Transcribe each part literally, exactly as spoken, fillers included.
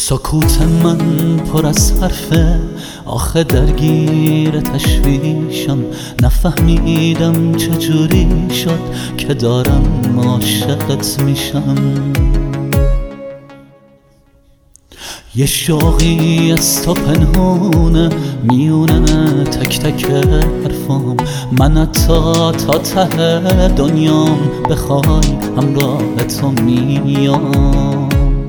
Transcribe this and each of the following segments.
سکوت من پر از حرفه، آخه درگیر تشویشم. نفهمیدم چجوری شد که دارم عاشقت میشم. یه شوقی از تو پنهونه میونه تک تک حرفام. من حتی تا ته دنیام بخوای همراه تو میام.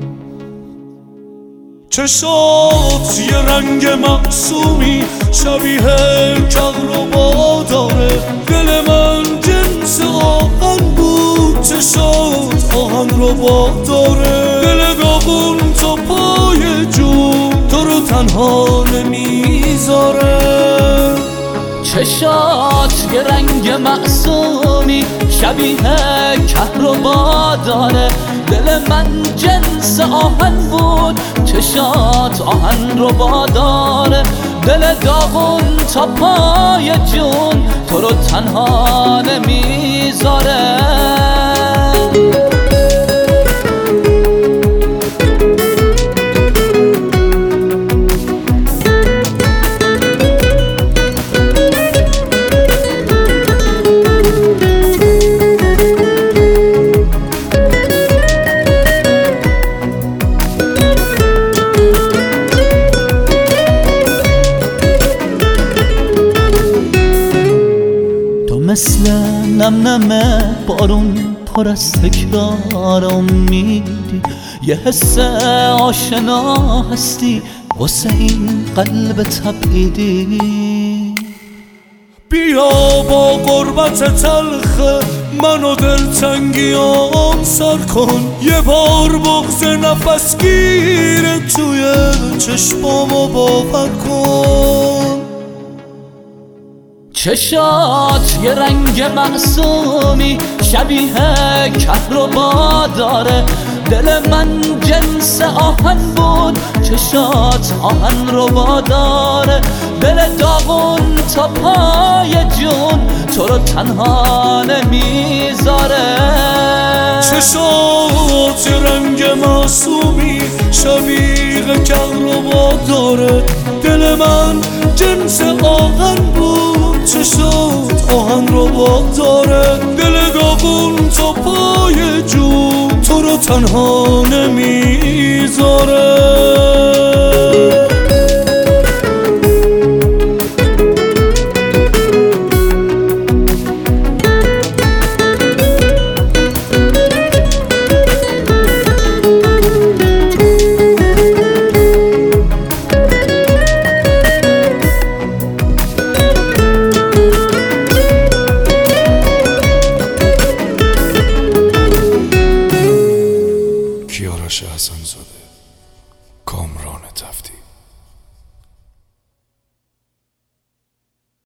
چشات یه رنگ معصومی شبیه کهربا داره. دل من جنس آهن بود، چشات آهن ربا داره. دل داغون تا پای جون تو رو تنها نمیذاره. چشات یه رنگ معصومی شبیه کهربا داره. دل من جنس آهن بود، چشات آهن ربا داره. دل داغون تا پای جون تو رو تنها نمیذاره. مثل نم نم بارون پر از تکرار امیدی. یه حس آشنا هستی واسه این قلب تبعیدی. بیا با قربت تلخ منو دلتنگیام سر کن. یه بار بغض نفس گیره توی چشمامو باور کن. چشات یه رنگ معصومی شبیه کهربا داره. دل من جنس آهن بود، چشات آهن ربا داره. دل داغون تا پای جون تو رو تنها نمیذاره. چشات یه رنگ معصومی شبیه کهربا داره. دل من جنس آهن بود، چشات آهن ربا داره. دل داغون تا پای جون تو رو تنها نمیذاره. کیارش حسن زاده.